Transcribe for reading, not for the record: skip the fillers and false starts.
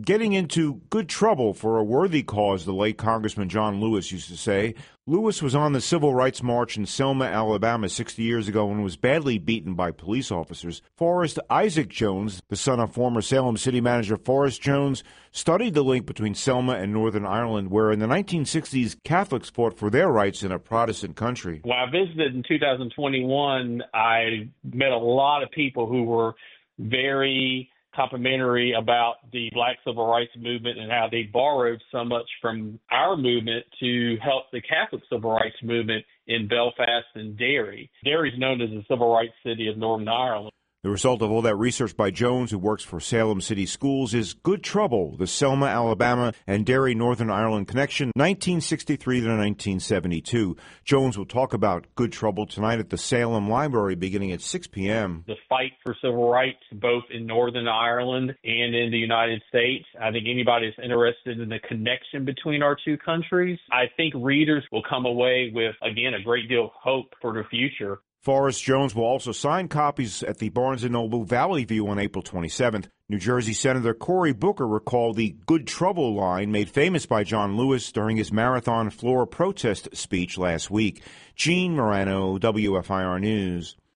Getting into good trouble for a worthy cause, the late Congressman John Lewis used to say. Lewis was on the Civil Rights March in Selma, Alabama 60 years ago and was badly beaten by police officers. Forrest Isaac Jones, the son of former Salem city manager Forrest Jones, studied the link between Selma and Northern Ireland, where in the 1960s Catholics fought for their rights in a Protestant country. When I visited in 2021, I met a lot of people who were very complimentary about the Black Civil Rights Movement and how they borrowed so much from our movement to help the Catholic Civil Rights Movement in Belfast and Derry. Derry is known as the Civil Rights City of Northern Ireland. The result of all that research by Jones, who works for Salem City Schools, is Good Trouble, the Selma, Alabama, and Derry, Northern Ireland connection, 1963 to 1972. Jones will talk about Good Trouble tonight at the Salem Library beginning at 6 p.m. The fight for civil rights, both in Northern Ireland and in the United States. I think anybody that's interested in the connection between our two countries, I think readers will come away with, again, a great deal of hope for the future. Forrest Jones will also sign copies at the Barnes & Noble Valley View on April 27th. New Jersey Senator Cory Booker recalled the Good Trouble line made famous by John Lewis during his marathon floor protest speech last week. Gene Morano, WFIR News.